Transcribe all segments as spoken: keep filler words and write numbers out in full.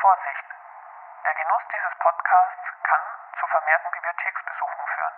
Vorsicht! Der Genuss dieses Podcasts kann zu vermehrten Bibliotheksbesuchen führen.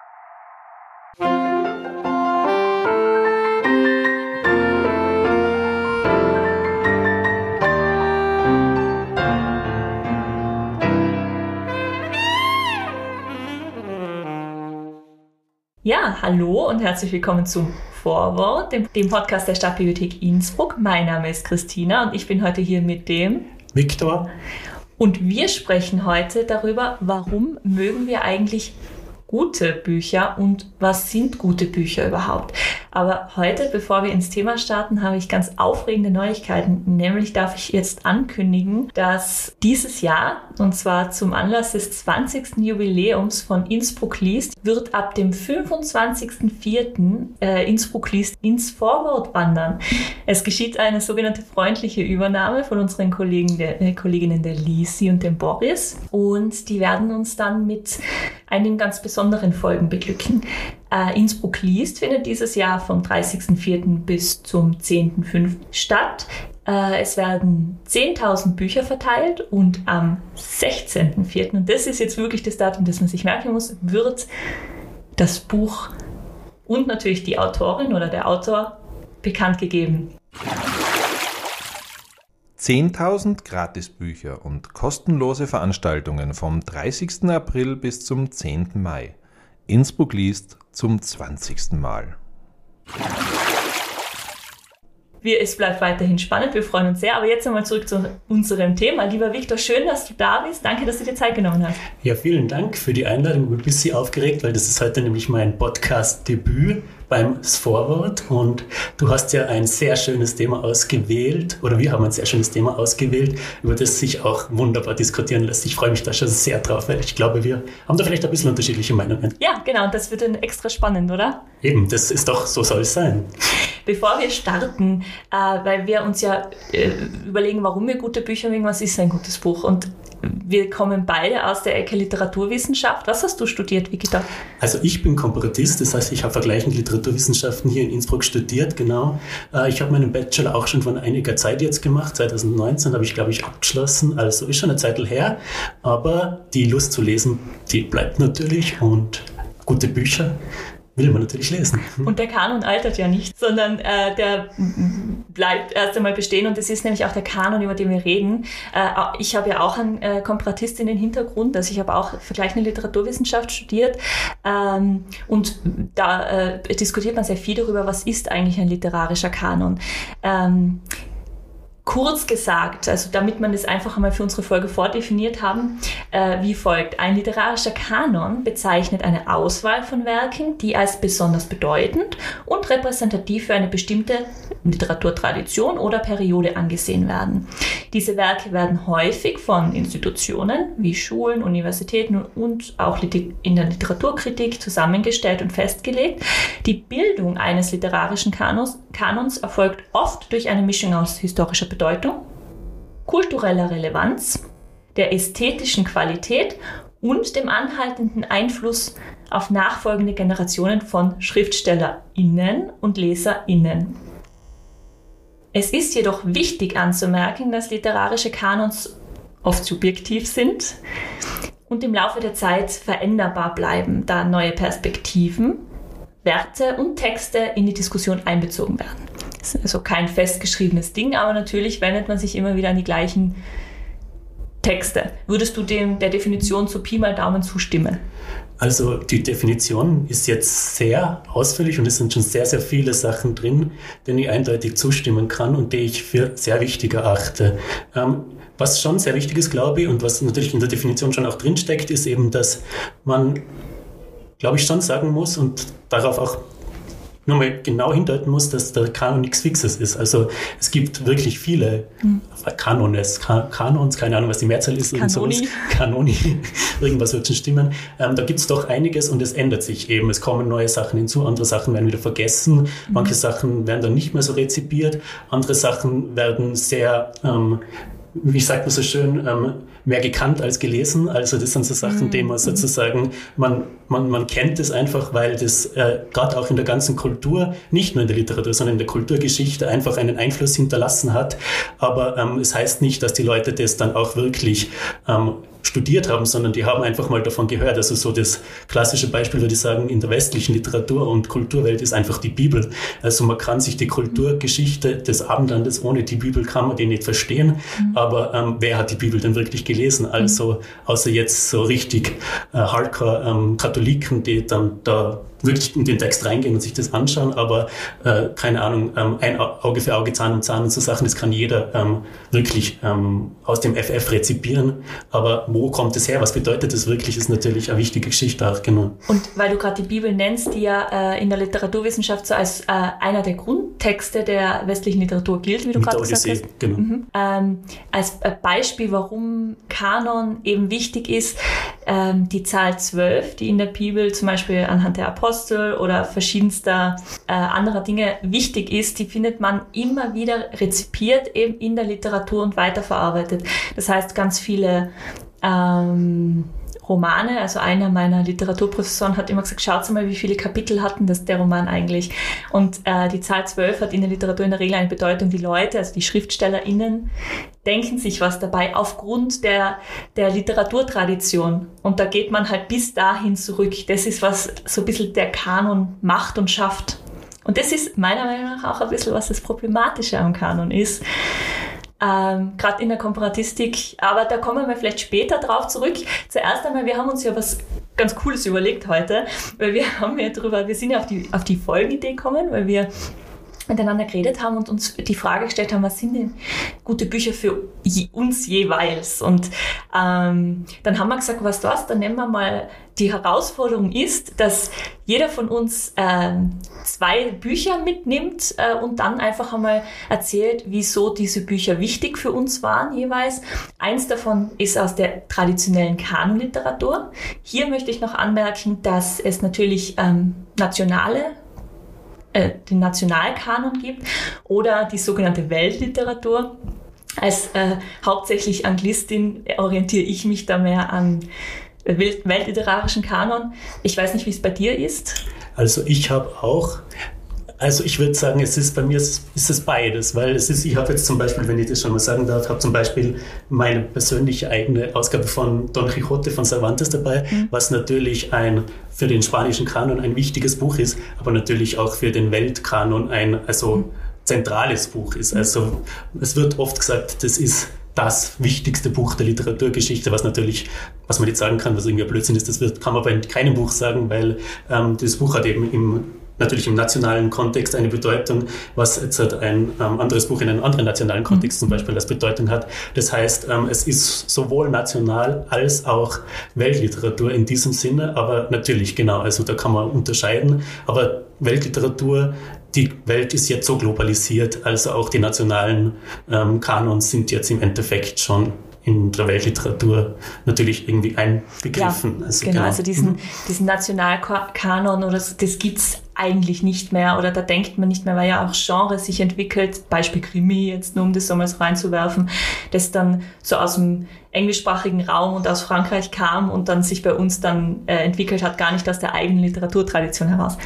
Ja, hallo und herzlich willkommen zum Vorwort, dem, dem Podcast der Stadtbibliothek Innsbruck. Mein Name ist Christina und ich bin heute hier mit dem Viktor. Und wir sprechen heute darüber, warum mögen wir eigentlich gute Bücher und was sind gute Bücher überhaupt. Aber heute, bevor wir ins Thema starten, habe ich ganz aufregende Neuigkeiten. Nämlich darf ich jetzt ankündigen, dass dieses Jahr, und zwar zum Anlass des zwanzigsten Jubiläums von Innsbruck liest, wird ab dem fünfundzwanzigsten vierten Äh, Innsbruck liest ins Vorwort wandern. Es geschieht eine sogenannte freundliche Übernahme von unseren Kollegen der, äh, Kolleginnen der Lisi und dem Boris. Und die werden uns dann mit einigen ganz besonderen Folgen beglücken. Äh, Innsbruck liest findet dieses Jahr vom dreißigsten vierten bis zum zehnten fünften statt. Äh, es werden zehntausend Bücher verteilt und am sechzehnten vierten, und das ist jetzt wirklich das Datum, das man sich merken muss, wird das Buch und natürlich die Autorin oder der Autor bekannt gegeben. zehntausend Gratisbücher und kostenlose Veranstaltungen vom dreißigsten April bis zum zehnten Mai. Innsbruck liest zum zwanzigsten Mal. Wir, es bleibt weiterhin spannend, wir freuen uns sehr. Aber jetzt einmal zurück zu unserem Thema. Lieber Viktor, schön, dass du da bist. Danke, dass du dir Zeit genommen hast. Ja, vielen Dank für die Einladung. Ich bin ein bisschen aufgeregt, weil das ist heute nämlich mein Podcast-Debüt beim Vorwort. Und du hast ja ein sehr schönes Thema ausgewählt, oder wir haben ein sehr schönes Thema ausgewählt, über das sich auch wunderbar diskutieren lässt. Ich freue mich da schon sehr drauf, weil ich glaube, wir haben da vielleicht ein bisschen unterschiedliche Meinungen. Ja, genau. Und das wird dann extra spannend, oder? Eben, das ist doch, so soll es sein. Bevor wir starten, äh, weil wir uns ja äh, überlegen, warum wir gute Bücher mögen, was ist ein gutes Buch? Und wir kommen beide aus der Ecke Literaturwissenschaft. Was hast du studiert, Viktor? Also ich bin Komparatist, das heißt, ich habe vergleichende Literaturwissenschaften hier in Innsbruck studiert, genau. Äh, ich habe meinen Bachelor auch schon vor einiger Zeit jetzt gemacht, zwanzig neunzehn habe ich, glaube ich, abgeschlossen, also ist schon eine Zeit her, aber die Lust zu lesen, die bleibt natürlich und gute Bücher will man natürlich lesen. Und der Kanon altert ja nicht, sondern äh, der bleibt erst einmal bestehen und das ist nämlich auch der Kanon, über den wir reden. Äh, ich habe ja auch einen äh, Komparatist in den Hintergrund, also ich habe auch vergleichende Literaturwissenschaft studiert ähm, und da äh, diskutiert man sehr viel darüber, was ist eigentlich ein literarischer Kanon. Ähm, Kurz gesagt, also damit man das einfach einmal für unsere Folge vordefiniert haben, äh, wie folgt. Ein literarischer Kanon bezeichnet eine Auswahl von Werken, die als besonders bedeutend und repräsentativ für eine bestimmte Literaturtradition oder Periode angesehen werden. Diese Werke werden häufig von Institutionen wie Schulen, Universitäten und auch in der Literaturkritik zusammengestellt und festgelegt. Die Bildung eines literarischen Kanons, Kanons erfolgt oft durch eine Mischung aus historischer Bedeutung, kultureller Relevanz, der ästhetischen Qualität und dem anhaltenden Einfluss auf nachfolgende Generationen von SchriftstellerInnen und LeserInnen. Es ist jedoch wichtig anzumerken, dass literarische Kanons oft subjektiv sind und im Laufe der Zeit veränderbar bleiben, da neue Perspektiven, Werte und Texte in die Diskussion einbezogen werden. Das ist also kein festgeschriebenes Ding, aber natürlich wendet man sich immer wieder an die gleichen Texte. Würdest du dem der Definition zu Pi mal Daumen zustimmen? Also die Definition ist jetzt sehr ausführlich und es sind schon sehr, sehr viele Sachen drin, denen ich eindeutig zustimmen kann und die ich für sehr wichtig erachte. Ähm, was schon sehr wichtig ist, glaube ich, und was natürlich in der Definition schon auch drinsteckt, ist eben, dass man, glaube ich, schon sagen muss und darauf auch nur mal genau hindeuten muss, dass der Kanon nichts Fixes ist. Also es gibt wirklich viele hm. Kanones, Kan- Kanons, keine Ahnung, was die Mehrzahl ist. Kanoni. Kanoni, irgendwas wird schon stimmen. Ähm, da gibt es doch einiges und es ändert sich eben. Es kommen neue Sachen hinzu, andere Sachen werden wieder vergessen, mhm. manche Sachen werden dann nicht mehr so rezipiert, andere Sachen werden sehr ähm, wie sagt man so schön, ähm, mehr gekannt als gelesen. Also das sind so Sachen, mhm. die man sozusagen, man, man, man kennt es einfach, weil das äh, gerade auch in der ganzen Kultur, nicht nur in der Literatur, sondern in der Kulturgeschichte einfach einen Einfluss hinterlassen hat. Aber ähm, es heißt nicht, dass die Leute das dann auch wirklich ähm, studiert haben, sondern die haben einfach mal davon gehört. Also so das klassische Beispiel, würde ich sagen, in der westlichen Literatur- und Kulturwelt ist einfach die Bibel. Also man kann sich die Kulturgeschichte des Abendlandes ohne die Bibel kann man die nicht verstehen. Mhm. Aber ähm, wer hat die Bibel denn wirklich gelesen? Also außer jetzt so richtig äh, Hardcore ähm, Katholiken, die dann da wirklich in den Text reingehen und sich das anschauen, aber äh, keine Ahnung, ähm, ein Auge für Auge, Zahn um Zahn und so Sachen, das kann jeder ähm, wirklich ähm, aus dem F F rezipieren. Aber wo kommt es her? Was bedeutet das wirklich? Ist natürlich eine wichtige Geschichte auch, genau. Und weil du gerade die Bibel nennst, die ja äh, in der Literaturwissenschaft so als äh, einer der Grundtexte der westlichen Literatur gilt, wie du gerade gesagt hast. Genau. Mhm. Ähm, als Beispiel, warum Kanon eben wichtig ist, ähm, die Zahl zwölf, die in der Bibel zum Beispiel anhand der Apostel oder verschiedenster äh, anderer Dinge wichtig ist, die findet man immer wieder rezipiert eben in der Literatur und weiterverarbeitet. Das heißt, ganz viele ähm, Romane, also einer meiner Literaturprofessoren hat immer gesagt, schaut mal, wie viele Kapitel hatten das der Roman eigentlich. Und äh, die Zahl zwölf hat in der Literatur in der Regel eine Bedeutung. Die Leute, also die SchriftstellerInnen, denken sich was dabei aufgrund der, der Literaturtradition. Und da geht man halt bis dahin zurück. Das ist, was so ein bisschen der Kanon macht und schafft. Und das ist meiner Meinung nach auch ein bisschen, was das Problematische am Kanon ist. Ähm, gerade in der Komparatistik, aber da kommen wir vielleicht später drauf zurück. Zuerst einmal, wir haben uns ja was ganz Cooles überlegt heute, weil wir haben ja drüber, wir sind ja auf die, auf die Folgenidee gekommen, weil wir miteinander geredet haben und uns die Frage gestellt haben, was sind denn gute Bücher für je, uns jeweils? Und ähm, dann haben wir gesagt, was du hast, dann nehmen wir mal, die Herausforderung ist, dass jeder von uns ähm, zwei Bücher mitnimmt äh, und dann einfach einmal erzählt, wieso diese Bücher wichtig für uns waren jeweils. Eins davon ist aus der traditionellen Kanonliteratur. Hier möchte ich noch anmerken, dass es natürlich ähm, nationale den Nationalkanon gibt oder die sogenannte Weltliteratur. Als äh, hauptsächlich Anglistin orientiere ich mich da mehr an weltliterarischen Kanon. Ich weiß nicht, wie es bei dir ist. Also ich habe auch, also ich würde sagen, es ist bei mir ist es beides, weil es ist, ich habe jetzt zum Beispiel, wenn ich das schon mal sagen darf, habe zum Beispiel meine persönliche eigene Ausgabe von Don Quixote von Cervantes dabei, mhm. was natürlich ein für den spanischen Kanon ein wichtiges Buch ist, aber natürlich auch für den Weltkanon ein also mhm. zentrales Buch ist. Also es wird oft gesagt, das ist das wichtigste Buch der Literaturgeschichte, was natürlich, was man nicht sagen kann, was irgendwie ein Blödsinn ist, das wird, kann man bei keinem Buch sagen, weil ähm, das Buch hat eben im natürlich im nationalen Kontext eine Bedeutung, was jetzt halt ein ähm, anderes Buch in einem anderen nationalen Kontext zum Beispiel als Bedeutung hat. Das heißt, ähm, es ist sowohl national als auch Weltliteratur in diesem Sinne, aber natürlich, genau, also da kann man unterscheiden, aber Weltliteratur, die Welt ist jetzt so globalisiert, also auch die nationalen ähm, Kanons sind jetzt im Endeffekt schon in der Weltliteratur natürlich irgendwie einbegriffen. Ja, also, genau, genau, also diesen, diesen Nationalkanon oder so, das gibt's eigentlich nicht mehr oder da denkt man nicht mehr, weil ja auch Genre sich entwickelt, Beispiel Krimi jetzt nur, um das so mal so reinzuwerfen, das dann so aus dem englischsprachigen Raum und aus Frankreich kam und dann sich bei uns dann äh, entwickelt hat, gar nicht aus der eigenen Literaturtradition heraus.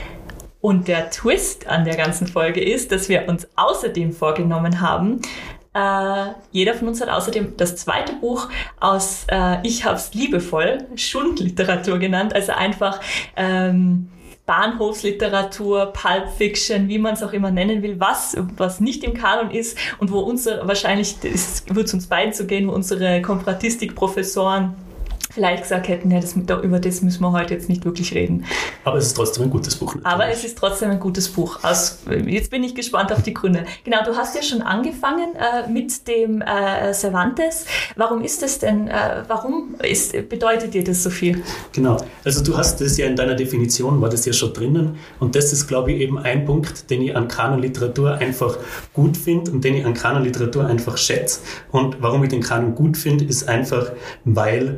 Und der Twist an der ganzen Folge ist, dass wir uns außerdem vorgenommen haben, Uh, jeder von uns hat außerdem das zweite Buch aus uh, Ich hab's liebevoll, Schundliteratur genannt, also einfach ähm, Bahnhofsliteratur, Pulp Fiction, wie man es auch immer nennen will, was was nicht im Kanon ist und wo unsere, wahrscheinlich wird es uns beiden so gehen, wo unsere Komparatistik-Professoren vielleicht gesagt hätten, ja, das, über das müssen wir heute jetzt nicht wirklich reden. Aber es ist trotzdem ein gutes Buch. Natürlich. Aber es ist trotzdem ein gutes Buch. Aus, jetzt bin ich gespannt auf die Gründe. Genau, du hast ja schon angefangen äh, mit dem äh, Cervantes. Warum ist das denn, äh, warum ist, bedeutet dir das so viel? Genau, also du hast das ja in deiner Definition, war das ja schon drinnen und das ist, glaube ich, eben ein Punkt, den ich an Kanonliteratur einfach gut finde und den ich an Kanonliteratur einfach schätze. Und warum ich den Kanon gut finde, ist einfach, weil die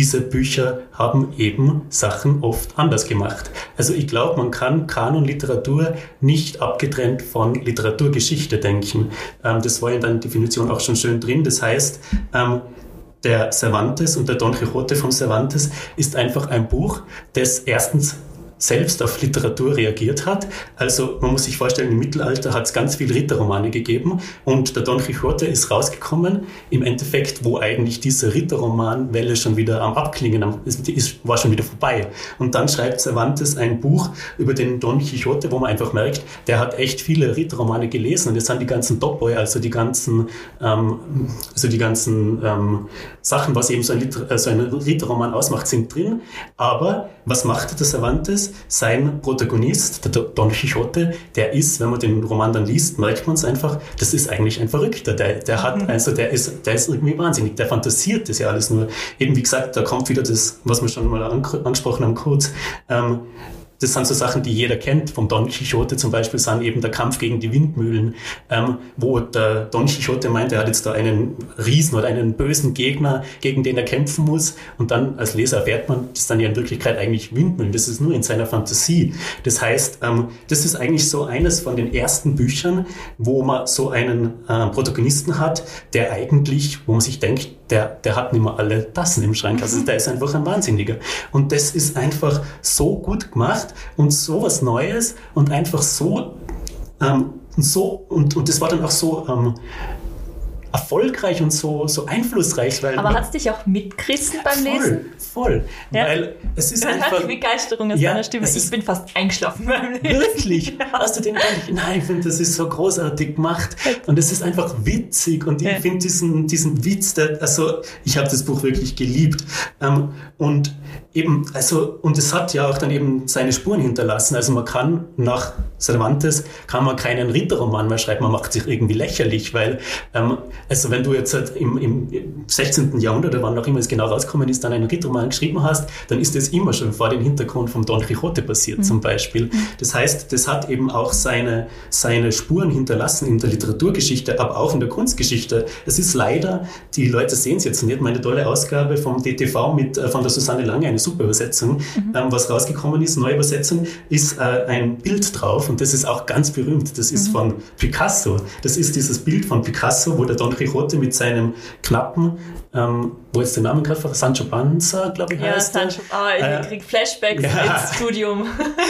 diese Bücher haben eben Sachen oft anders gemacht. Also ich glaube, man kann Kanonliteratur nicht abgetrennt von Literaturgeschichte denken. Ähm, das war in der Definition auch schon schön drin. Das heißt, ähm, der Cervantes und der Don Quixote von Cervantes ist einfach ein Buch, das erstens selbst auf Literatur reagiert hat. Also man muss sich vorstellen, im Mittelalter hat es ganz viele Ritterromane gegeben und der Don Quixote ist rausgekommen, im Endeffekt, wo eigentlich diese Ritterromanwelle schon wieder am Abklingen ist, ist, war schon wieder vorbei. Und dann schreibt Cervantes ein Buch über den Don Quixote, wo man einfach merkt, der hat echt viele Ritterromane gelesen und das sind die ganzen Top-Boy, also die ganzen, ähm, also die ganzen ähm, Sachen, was eben so ein, Liter- so ein Ritterroman ausmacht, sind drin. Aber was macht der Cervantes? Sein Protagonist, der Don Quixote, der ist, wenn man den Roman dann liest, merkt man es einfach, das ist eigentlich ein Verrückter. Der, der hat, mhm. also der ist, der ist irgendwie wahnsinnig. Der fantasiert das ja alles nur. Eben wie gesagt, da kommt wieder das, was wir schon mal angesprochen haben kurz. Ähm, Das sind so Sachen, die jeder kennt. Vom Don Quixote zum Beispiel sind eben der Kampf gegen die Windmühlen, ähm, wo der Don Quixote meint, er hat jetzt da einen Riesen oder einen bösen Gegner, gegen den er kämpfen muss. Und dann als Leser erfährt man, das sind ja in Wirklichkeit eigentlich Windmühlen. Das ist nur in seiner Fantasie. Das heißt, ähm, das ist eigentlich so eines von den ersten Büchern, wo man so einen äh, Protagonisten hat, der eigentlich, wo man sich denkt, der, der hat nicht mehr alle Tassen im Schrank. Also der ist einfach ein Wahnsinniger. Und das ist einfach so gut gemacht und so was Neues und einfach so, ähm, so und, und das war dann auch so ähm, erfolgreich und so, so einflussreich. Weil Aber hat es dich auch mitgerissen beim voll, Lesen? Voll, ja. Weil es ist Man einfach... hört die Begeisterung aus ja, deiner Stimme. Ich bin fast eingeschlafen beim Lesen. Wirklich? Ja. Hast du den eigentlich? Nein, ich finde, das ist so großartig gemacht und es ist einfach witzig und ich ja. finde diesen, diesen Witz, der, also ich habe das Buch wirklich geliebt ähm, und eben, also, und es hat ja auch dann eben seine Spuren hinterlassen. Also man kann nach Cervantes, kann man keinen Ritterroman mehr schreiben, man macht sich irgendwie lächerlich, weil, ähm, also wenn du jetzt halt im, im sechzehnten. Jahrhundert, oder wann auch immer es genau rausgekommen ist, dann einen Ritterroman geschrieben hast, dann ist das immer schon vor dem Hintergrund vom Don Quixote passiert, mhm. zum Beispiel. Das heißt, das hat eben auch seine, seine Spuren hinterlassen in der Literaturgeschichte, aber auch in der Kunstgeschichte. Es ist leider, die Leute sehen es jetzt nicht, meine tolle Ausgabe vom D T V mit, äh, von der Susanne Lange, eine super Übersetzung, mhm. ähm, was rausgekommen ist, neue Übersetzung, ist äh, ein Bild drauf und das ist auch ganz berühmt. Das ist mhm. von Picasso. Das ist dieses Bild von Picasso, wo der Don Quixote mit seinem knappen, ähm, wo jetzt der Name gerade war, Sancho Panza, glaube ich, ja, heißt Sancho, ah, ich äh, kriege Flashbacks ja, ins Studium.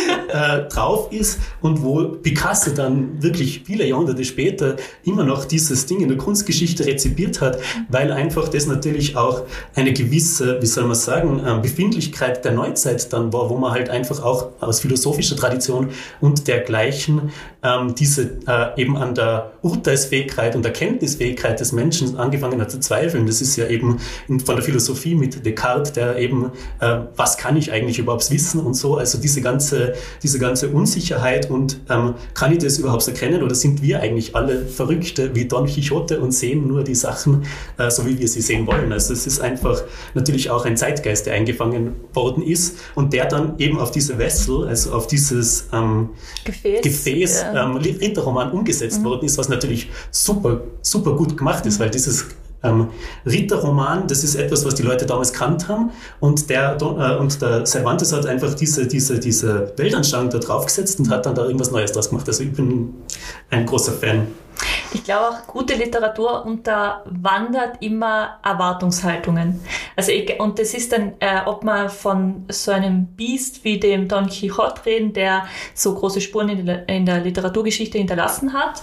äh, drauf ist und wo Picasso dann wirklich viele Jahrhunderte später immer noch dieses Ding in der Kunstgeschichte rezipiert hat, weil einfach das natürlich auch eine gewisse, wie soll man sagen, äh, Befindlichkeit der Neuzeit dann war, wo man halt einfach auch aus philosophischer Tradition und dergleichen ähm, diese äh, eben an der Urteilsfähigkeit und Erkenntnisfähigkeit des Menschen angefangen hat zu zweifeln. Das ist ja eben in, von der Philosophie mit Descartes, der eben, äh, was kann ich eigentlich überhaupt wissen und so, also diese ganze, diese ganze Unsicherheit und ähm, kann ich das überhaupt erkennen oder sind wir eigentlich alle Verrückte wie Don Quixote und sehen nur die Sachen, äh, so wie wir sie sehen wollen. Also es ist einfach natürlich auch ein Zeitgeist, der eingefangen worden ist und der dann eben auf diese Vessel, also auf dieses ähm, Gefäß, Gefäß ja. ähm, Ritterroman umgesetzt mhm. worden ist, was natürlich super, super gut gemacht ist, mhm. weil dieses ähm, Ritterroman, das ist etwas, was die Leute damals kannt haben und der, äh, und der Cervantes hat einfach diese, diese, diese Weltanschauung da draufgesetzt und hat dann da irgendwas Neues draus gemacht. Also ich bin ein großer Fan. Ich glaube auch, gute Literatur unterwandert immer Erwartungshaltungen. Also ich, und das ist dann, äh, ob man von so einem Biest wie dem Don Quixote reden, der so große Spuren in der, in der Literaturgeschichte hinterlassen hat,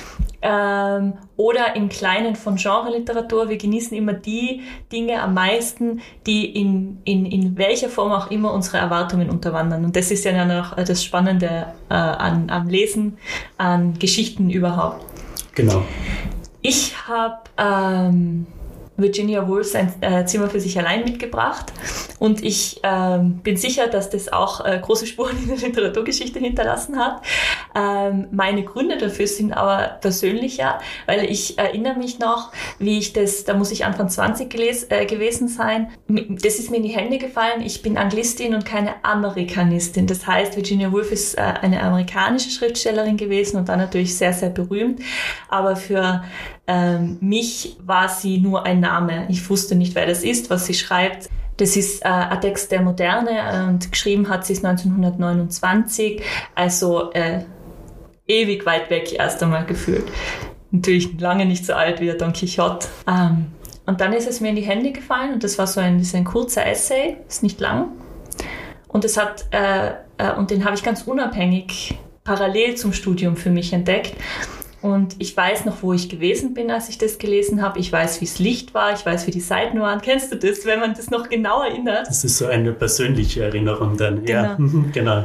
ähm, oder im Kleinen von Genre-Literatur. Wir genießen immer die Dinge am meisten, die in, in, in welcher Form auch immer unsere Erwartungen unterwandern. Und das ist ja dann auch das Spannende äh, an, am Lesen, an Geschichten überhaupt. Genau. Ich habe ähm, Virginia Woolf sein äh, Zimmer für sich allein mitgebracht und ich ähm, bin sicher, dass das auch äh, große Spuren in der Literaturgeschichte hinterlassen hat. Ähm, meine Gründe dafür sind aber persönlicher, weil ich erinnere mich noch, wie ich das, da muss ich Anfang zwanzig geles, äh, gewesen sein, das ist mir in die Hände gefallen, ich bin Anglistin und keine Amerikanistin. Das heißt, Virginia Woolf ist äh, eine amerikanische Schriftstellerin gewesen und dann natürlich sehr, sehr berühmt, aber für ähm, mich war sie nur ein Name. Ich wusste nicht, wer das ist, was sie schreibt. Das ist äh, ein Text der Moderne und geschrieben hat sie es neunzehnhundertneunundzwanzig, also äh, ewig weit weg erst einmal gefühlt. Natürlich lange nicht so alt wie der Don Quixote. Ähm, und dann ist es mir in die Hände gefallen und das war so ein, das ist ein kurzer Essay, ist nicht lang. Und, das hat, äh, äh, und den habe ich ganz unabhängig parallel zum Studium für mich entdeckt. Und ich weiß noch, wo ich gewesen bin, als ich das gelesen habe. Ich weiß, wie das Licht war. Ich weiß, wie die Seiten waren. Kennst du das, wenn man das noch genau erinnert? Das ist so eine persönliche Erinnerung dann. Genau. Ja, genau.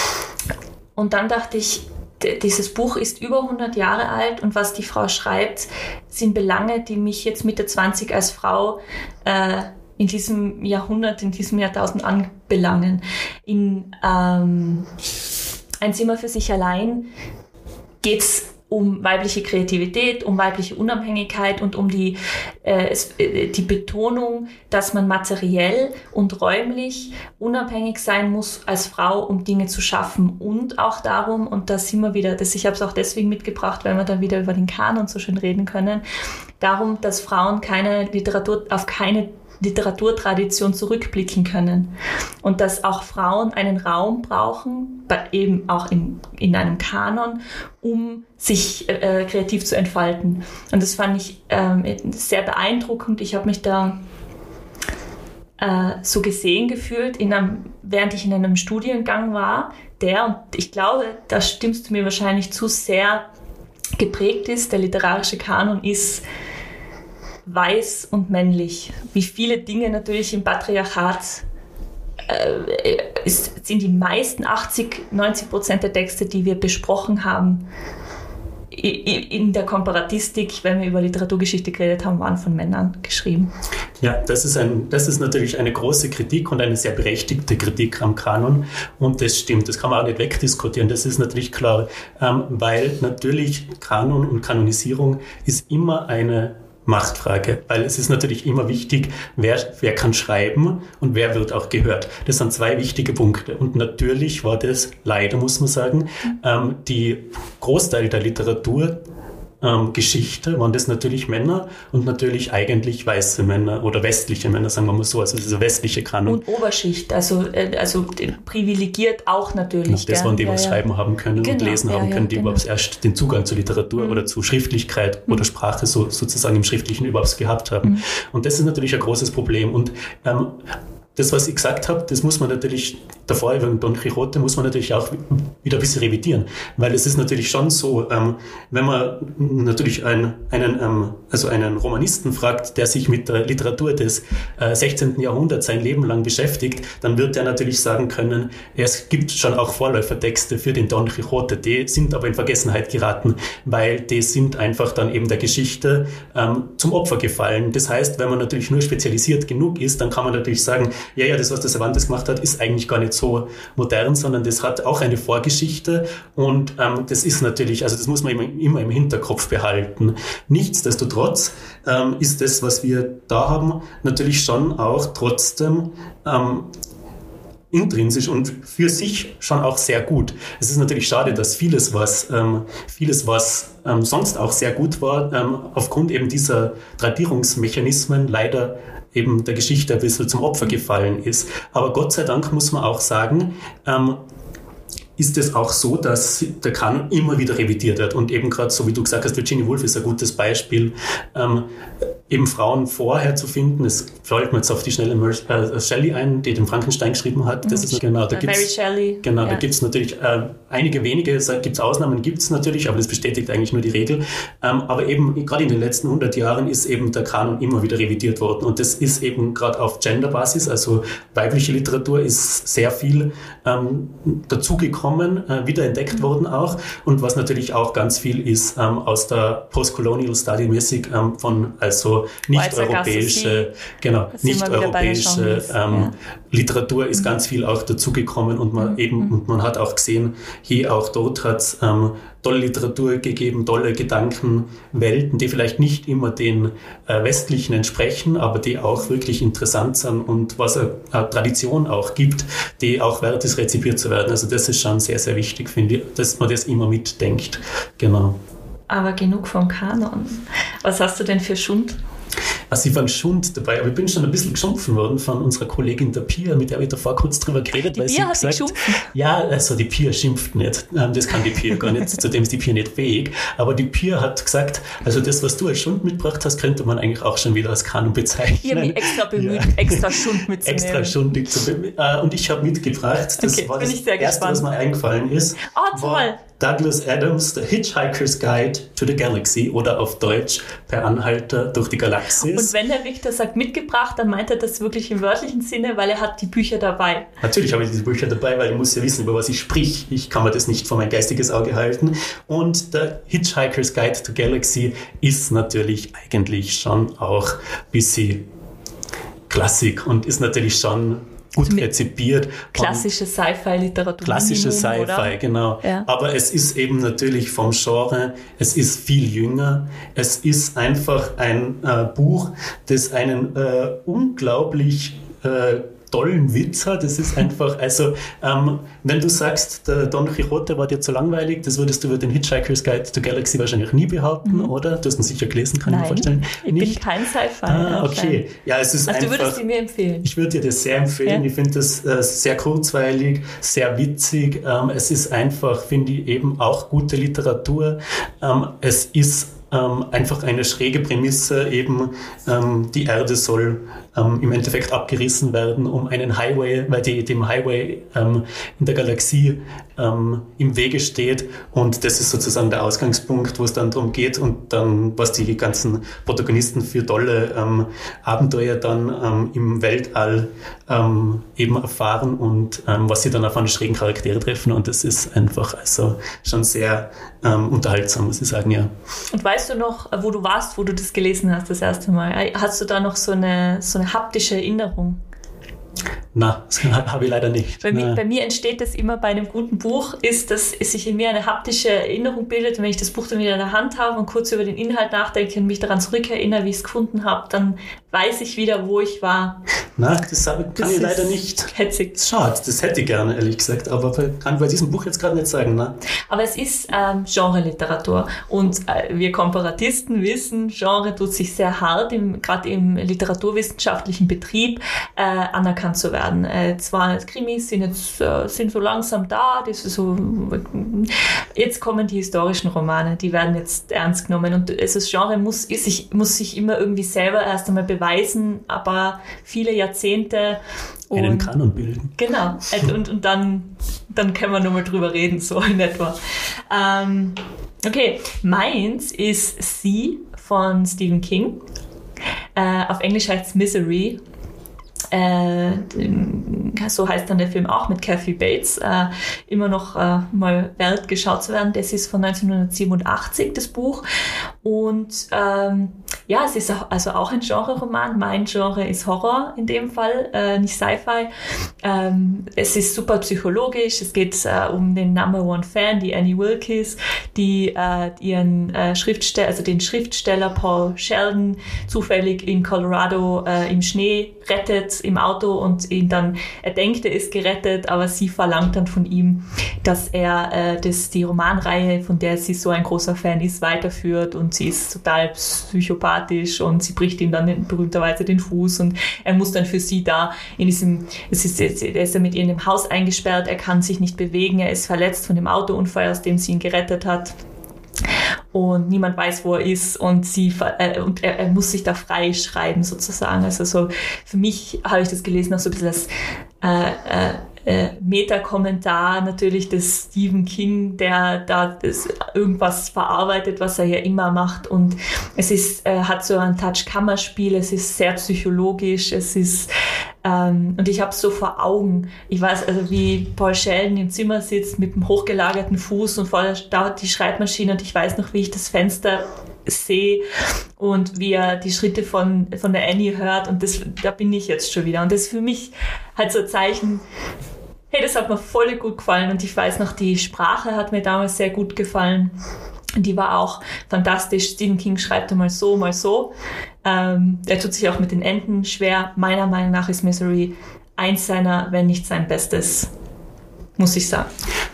Und dann dachte ich, d- dieses Buch ist über hundert Jahre alt und was die Frau schreibt, sind Belange, die mich jetzt Mitte zwanzig als Frau äh, in diesem Jahrhundert, in diesem Jahrtausend anbelangen. In ähm, Ein Zimmer für sich allein geht es um weibliche Kreativität, um weibliche Unabhängigkeit und um die, äh, es, äh, die Betonung, dass man materiell und räumlich unabhängig sein muss als Frau, um Dinge zu schaffen. Und auch darum, und da sind wir wieder, das, ich habe es auch deswegen mitgebracht, weil wir dann wieder über den Kanon so schön reden können, darum, dass Frauen keine Literatur, auf keine Literaturtradition zurückblicken können und dass auch Frauen einen Raum brauchen, eben auch in, in einem Kanon, um sich äh, kreativ zu entfalten. Und das fand ich ähm, sehr beeindruckend. Ich habe mich da äh, so gesehen gefühlt, in einem, während ich in einem Studiengang war, der, und ich glaube, da stimmst du mir wahrscheinlich zu, sehr geprägt ist. Der literarische Kanon ist weiß und männlich. Wie viele Dinge natürlich im Patriarchat äh, ist, sind die meisten achtzig, neunzig Prozent der Texte, die wir besprochen haben, in der Komparatistik, wenn wir über Literaturgeschichte geredet haben, waren von Männern geschrieben. Ja, das ist, ein, das ist natürlich eine große Kritik und eine sehr berechtigte Kritik am Kanon. Und das stimmt, das kann man auch nicht wegdiskutieren, das ist natürlich klar, ähm, weil natürlich Kanon und Kanonisierung ist immer eine Machtfrage, weil es ist natürlich immer wichtig, wer, wer kann schreiben und wer wird auch gehört. Das sind zwei wichtige Punkte. Und natürlich war das, leider muss man sagen, ähm, die Großteil der Literatur Ähm, Geschichte waren das natürlich Männer und natürlich eigentlich weiße Männer oder westliche Männer, sagen wir mal so, also diese westliche Kanon. Und Oberschicht, also, äh, also privilegiert auch natürlich. Das gern. waren die, die ja, was ja. schreiben haben können genau, und lesen ja, haben können, ja, die genau. überhaupt erst den Zugang zur Literatur mhm. oder zu Schriftlichkeit mhm. oder Sprache so, sozusagen im Schriftlichen überhaupt gehabt haben. Mhm. Und das ist natürlich ein großes Problem. Und ähm, das, was ich gesagt habe, das muss man natürlich, davor über Don Quixote muss man natürlich auch wieder ein bisschen revidieren, weil es ist natürlich schon so, ähm, wenn man natürlich einen, einen, ähm, also einen Romanisten fragt, der sich mit der Literatur des äh, sechzehnten Jahrhunderts sein Leben lang beschäftigt, dann wird er natürlich sagen können, es gibt schon auch Vorläufertexte für den Don Quixote, die sind aber in Vergessenheit geraten, weil die sind einfach dann eben der Geschichte ähm, zum Opfer gefallen. Das heißt, wenn man natürlich nur spezialisiert genug ist, dann kann man natürlich sagen, ja, ja, das, was der Cervantes gemacht hat, ist eigentlich gar nicht so modern, sondern das hat auch eine Vorgeschichte und ähm, das ist natürlich, also das muss man immer, immer im Hinterkopf behalten. Nichtsdestotrotz ähm, ist das, was wir da haben, natürlich schon auch trotzdem ähm, intrinsisch und für sich schon auch sehr gut. Es ist natürlich schade, dass vieles, was, ähm, vieles, was ähm, sonst auch sehr gut war, ähm, aufgrund eben dieser Tradierungsmechanismen leider eben der Geschichte ein bisschen zum Opfer gefallen ist. Aber Gott sei Dank muss man auch sagen, ähm, ist es auch so, dass der Kanon immer wieder revidiert wird. Und eben gerade, so wie du gesagt hast, Virginia Woolf ist ein gutes Beispiel, ähm, eben Frauen vorher zu finden. Es fällt mir jetzt auf die schnelle Mer- äh, Shelley ein, die den Frankenstein geschrieben hat. Das ist genau, da gibt's, Mary Shelley. Genau, ja. da gibt es natürlich äh, einige wenige, es gibt Ausnahmen, gibt es natürlich, aber das bestätigt eigentlich nur die Regel. Ähm, aber eben gerade in den letzten hundert Jahren ist eben der Kanon immer wieder revidiert worden. Und das ist eben gerade auf Genderbasis, also weibliche Literatur ist sehr viel ähm, dazugekommen, äh, wiederentdeckt mhm. worden auch. Und was natürlich auch ganz viel ist ähm, aus der Postcolonial Study mäßig ähm, von also nicht-europäische, genau, nicht-europäische ähm, ja. Literatur ist mhm. ganz viel auch dazugekommen und man mhm. eben, und man hat auch gesehen, hier auch dort hat es ähm, tolle Literatur gegeben, tolle Gedankenwelten, die vielleicht nicht immer den äh, westlichen entsprechen, aber die auch wirklich interessant sind und was eine, eine Tradition auch gibt, die auch wert ist, rezipiert zu werden. Also das ist schon sehr, sehr wichtig, finde ich, dass man das immer mitdenkt. Genau. Aber genug vom Kanon. Was hast du denn für Schund? Also ich war ein Schund dabei, aber ich bin schon ein bisschen geschumpfen worden von unserer Kollegin der Pia, mit der habe ich davor kurz drüber geredet. Die weil Pia sie hat gesagt, geschumpfen? Ja, also die Pia schimpft nicht. Das kann die Pia gar nicht, zu dem ist die Pia nicht fähig. Aber die Pia hat gesagt, also das, was du als Schund mitgebracht hast, könnte man eigentlich auch schon wieder als Kanon bezeichnen. Ich habe mich extra bemüht, ja. extra Schund mitzunehmen. Extra schundig zu be- äh, Und ich habe mitgebracht, das okay, war bin das ich sehr Erste, gespannt. was mir eingefallen ist, Oh, toll. war Douglas Adams, The Hitchhiker's Guide to the Galaxy oder auf Deutsch Per Anhalter durch die Galaxis. Und wenn der Victor sagt mitgebracht, dann meint er das wirklich im wörtlichen Sinne, weil er hat die Bücher dabei. Natürlich habe ich diese Bücher dabei, weil ich muss ja wissen, über was ich sprich. Ich kann mir das nicht vor mein geistiges Auge halten. Und der Hitchhiker's Guide to Galaxy ist natürlich eigentlich schon auch ein bisschen Klassik und ist natürlich schon gut Mit rezipiert. Klassische Sci-Fi-Literatur. Klassische Minimum, Sci-Fi, oder? genau. Ja. Aber es ist eben natürlich vom Genre, es ist viel jünger. Es ist einfach ein äh, Buch, das einen äh, unglaublich äh, tollen Witz hat. Das ist einfach, also ähm, wenn du sagst, der Don Quixote war dir zu langweilig, das würdest du über den Hitchhiker's Guide to Galaxy wahrscheinlich nie behaupten, mhm. oder? Du hast ihn sicher gelesen, kann Nein, ich mir vorstellen. ich nicht? bin kein Sci-Fi. Ah, okay. Ja, es ist also einfach, du würdest sie mir empfehlen? Ich würde dir das sehr empfehlen. Ja. Ich finde das äh, sehr kurzweilig, sehr witzig. Ähm, es ist einfach, finde ich, eben auch gute Literatur. Ähm, es ist ähm, einfach eine schräge Prämisse, eben ähm, die Erde soll ähm, im Endeffekt abgerissen werden, um einen Highway, weil die dem Highway ähm, in der Galaxie ähm, im Wege steht, und das ist sozusagen der Ausgangspunkt, wo es dann darum geht und dann, was die ganzen Protagonisten für tolle ähm, Abenteuer dann ähm, im Weltall ähm, eben erfahren und ähm, was sie dann auf eine schrägen Charaktere treffen, und das ist einfach also schon sehr ähm, unterhaltsam, muss ich sagen, ja. Und weißt du noch, wo du warst, wo du das gelesen hast das erste Mal? Hast du da noch so eine, so eine haptische Erinnerung? Na, das habe ich leider nicht. Bei mir, bei mir entsteht das immer bei einem guten Buch, ist, dass sich in mir eine haptische Erinnerung bildet. Und wenn ich das Buch dann wieder in der Hand habe und kurz über den Inhalt nachdenke und mich daran zurückerinnere, wie ich es gefunden habe, dann weiß ich wieder, wo ich war. Na, das kann das ich leider nicht. Hetzig. Schade, das hätte ich gerne, ehrlich gesagt, aber kann bei diesem Buch jetzt gerade nicht sagen. Ne? Aber es ist ähm, Genre-Literatur, und äh, wir Komparatisten wissen, Genre tut sich sehr hart, gerade im literaturwissenschaftlichen Betrieb äh, anerkannt zu werden. Äh, zwar Krimis sind jetzt äh, sind so langsam da, das ist so, jetzt kommen die historischen Romane, die werden jetzt ernst genommen, und also das Genre muss, ist sich, muss sich immer irgendwie selber erst einmal beweisen, aber viele Jahrzehnte und einen Kanon bilden. Genau, und, und dann, dann können wir nochmal drüber reden, so in etwa. Ähm, okay, meins ist Sie von Stephen King. Äh, auf Englisch heißt es Misery. Äh, so heißt dann der Film auch, mit Kathy Bates, äh, immer noch äh, mal wert geschaut zu werden. Das ist von neunzehnhundertsiebenundachtzig, das Buch. Und ähm, ja, es ist auch, also auch ein Genre-Roman. Mein Genre ist Horror in dem Fall, äh, nicht Sci-Fi. Ähm, es ist super psychologisch. Es geht äh, um den Number One Fan, die Annie Wilkes, die äh, ihren äh, Schriftsteller, also den Schriftsteller Paul Sheldon zufällig in Colorado äh, im Schnee rettet im Auto, und ihn dann, er denkt, er ist gerettet, aber sie verlangt dann von ihm, dass er äh, das, die Romanreihe, von der sie so ein großer Fan ist, weiterführt, und sie ist total psychopathisch und sie bricht ihm dann berühmterweise den Fuß, und er muss dann für sie da in diesem, es ist, er ist ja mit ihr in dem Haus eingesperrt, er kann sich nicht bewegen, er ist verletzt von dem Autounfall, aus dem sie ihn gerettet hat. Und niemand weiß, wo er ist, und sie äh, und er, er muss sich da frei schreiben sozusagen. Also so für mich habe ich das gelesen auch so ein bisschen als äh, äh, äh, Meta-Kommentar natürlich des Stephen King, der da das irgendwas verarbeitet, was er ja immer macht. Und es ist äh, hat so einen Touch Kammerspiel, es ist sehr psychologisch, es ist ähm, und ich habe so vor Augen, ich weiß also, wie Paul Sheldon im Zimmer sitzt mit dem hochgelagerten Fuß und vor der dauert die Schreibmaschine, und ich weiß noch, wie ich das Fenster sehe und wie er die Schritte von, von der Annie hört, und das, da bin ich jetzt schon wieder. Und das ist für mich halt so ein Zeichen, hey, das hat mir voll gut gefallen, und ich weiß noch, die Sprache hat mir damals sehr gut gefallen. Die war auch fantastisch. Stephen King schreibt mal so, mal so. Ähm, er tut sich auch mit den Enden schwer. Meiner Meinung nach ist Misery eins seiner, wenn nicht sein Bestes, muss ich sagen.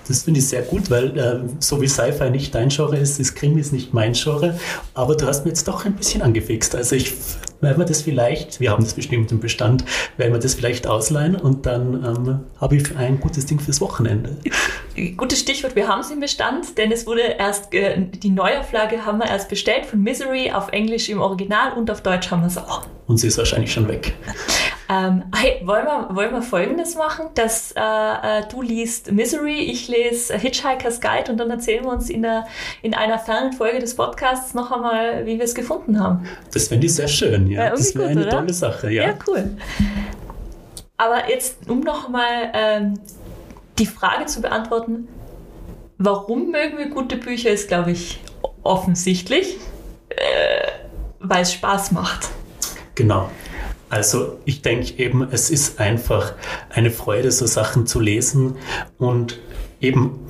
Das finde ich sehr gut, weil äh, so wie Sci-Fi nicht dein Genre ist, ist Krimis nicht mein Genre. Aber du hast mir jetzt doch ein bisschen angefixt. Also ich werden wir das vielleicht, wir haben das bestimmt im Bestand, werden wir das vielleicht ausleihen und dann ähm, habe ich ein gutes Ding fürs Wochenende. Gutes Stichwort, wir haben es im Bestand, denn es wurde erst, äh, die Neuauflage haben wir erst bestellt von Misery, auf Englisch im Original und auf Deutsch haben wir es auch. Und sie ist wahrscheinlich schon weg. Ähm, hey, wollen wir, wollen wir Folgendes machen, dass äh, äh, du liest Misery, ich lese Hitchhiker's Guide und dann erzählen wir uns in, der, in einer fernen Folge des Podcasts noch einmal, wie wir es gefunden haben. Das fände ich sehr schön, ja. ja das wäre eine oder? tolle Sache, ja. Ja, cool. Aber jetzt, um noch mal ähm, die Frage zu beantworten, warum mögen wir gute Bücher, ist, glaube ich, offensichtlich, äh, weil es Spaß macht. Genau. Also ich denke eben, es ist einfach eine Freude, so Sachen zu lesen und eben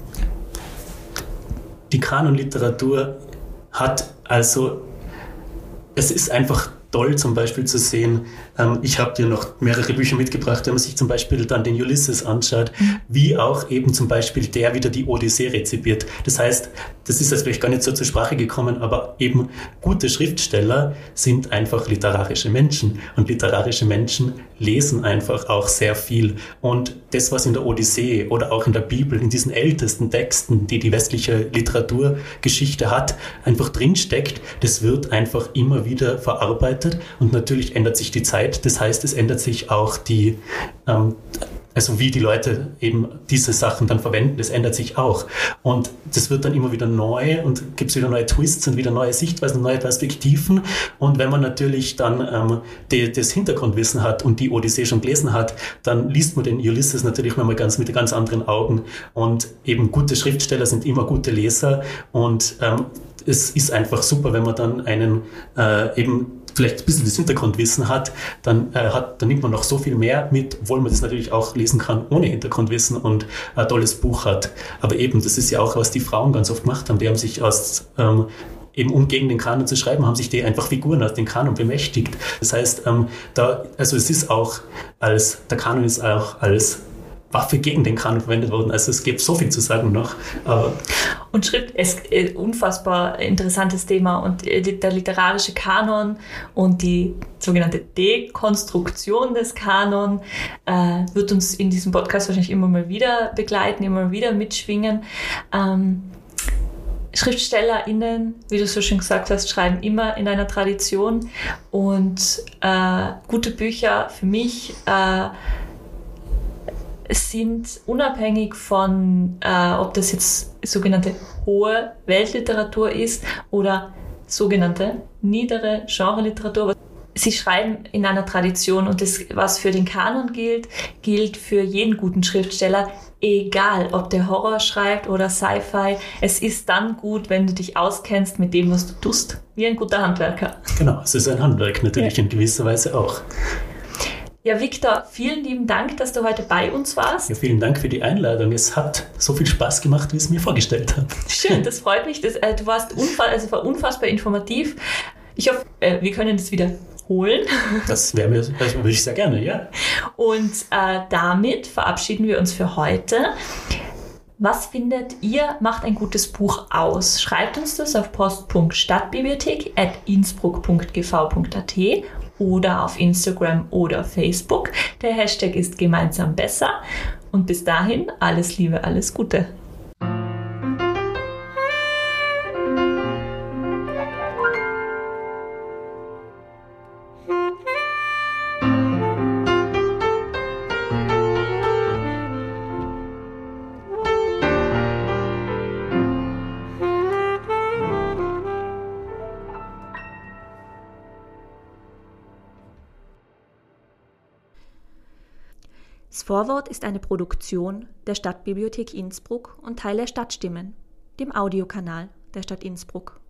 die Kanonliteratur hat also, es ist einfach toll zum Beispiel zu sehen, ähm, ich habe dir noch mehrere Bücher mitgebracht, wenn man sich zum Beispiel dann den Ulysses anschaut, wie auch eben zum Beispiel der wieder die Odyssee rezipiert. Das heißt, das ist jetzt vielleicht gar nicht so zur Sprache gekommen, aber eben gute Schriftsteller sind einfach literarische Menschen und literarische Menschen lesen einfach auch sehr viel. Und das, was in der Odyssee oder auch in der Bibel, in diesen ältesten Texten, die die westliche Literaturgeschichte hat, einfach drinsteckt, das wird einfach immer wieder verarbeitet und natürlich ändert sich die Zeit. Das heißt, es ändert sich auch die, ähm, also wie die Leute eben diese Sachen dann verwenden, das ändert sich auch. Und das wird dann immer wieder neu und gibt es wieder neue Twists und wieder neue Sichtweisen, neue Perspektiven. Und wenn man natürlich dann ähm, die, das Hintergrundwissen hat und die Odyssee schon gelesen hat, dann liest man den Ulysses natürlich nochmal ganz, mit ganz anderen Augen. Und eben gute Schriftsteller sind immer gute Leser. Und ähm, es ist einfach super, wenn man dann einen äh, eben vielleicht ein bisschen das Hintergrundwissen hat, dann, äh, hat, dann nimmt man noch so viel mehr mit, obwohl man das natürlich auch lesen kann ohne Hintergrundwissen und ein tolles Buch hat. Aber eben, das ist ja auch, was die Frauen ganz oft gemacht haben. Die haben sich aus, ähm, eben um gegen den Kanon zu schreiben, haben sich die einfach Figuren aus dem Kanon bemächtigt. Das heißt, ähm, da, also es ist auch als, der Kanon ist auch als Waffe gegen den Kanon verwendet worden. Also es gibt so viel zu sagen noch. Aber und Schrift ist ein unfassbar interessantes Thema und der literarische Kanon und die sogenannte Dekonstruktion des Kanon äh, wird uns in diesem Podcast wahrscheinlich immer mal wieder begleiten, immer mal wieder mitschwingen. Ähm, SchriftstellerInnen, wie du so schön gesagt hast, schreiben immer in einer Tradition und äh, gute Bücher für mich äh, sind unabhängig von, äh, ob das jetzt sogenannte hohe Weltliteratur ist oder sogenannte niedere Genreliteratur. Sie schreiben in einer Tradition und das, was für den Kanon gilt, gilt für jeden guten Schriftsteller, egal ob der Horror schreibt oder Sci-Fi. Es ist dann gut, wenn du dich auskennst mit dem, was du tust, wie ein guter Handwerker. Genau, es ist ein Handwerk natürlich ja. In gewisser Weise auch. Ja, Viktor, vielen lieben Dank, dass du heute bei uns warst. Ja, vielen Dank für die Einladung. Es hat so viel Spaß gemacht, wie ich es mir vorgestellt habe. Schön, das freut mich. Das, äh, du warst unfass, also war unfassbar informativ. Ich hoffe, äh, wir können das wiederholen. Das wäre mir, das würde ich sehr gerne, ja. Und äh, damit verabschieden wir uns für heute. Was findet ihr, macht ein gutes Buch aus? Schreibt uns das auf post punkt stadtbibliothek at innsbruck punkt g v punkt a t oder auf Instagram oder Facebook. Der Hashtag ist gemeinsam besser. Und bis dahin, alles Liebe, alles Gute. Das Vorwort ist eine Produktion der Stadtbibliothek Innsbruck und Teil der Stadtstimmen, dem Audiokanal der Stadt Innsbruck.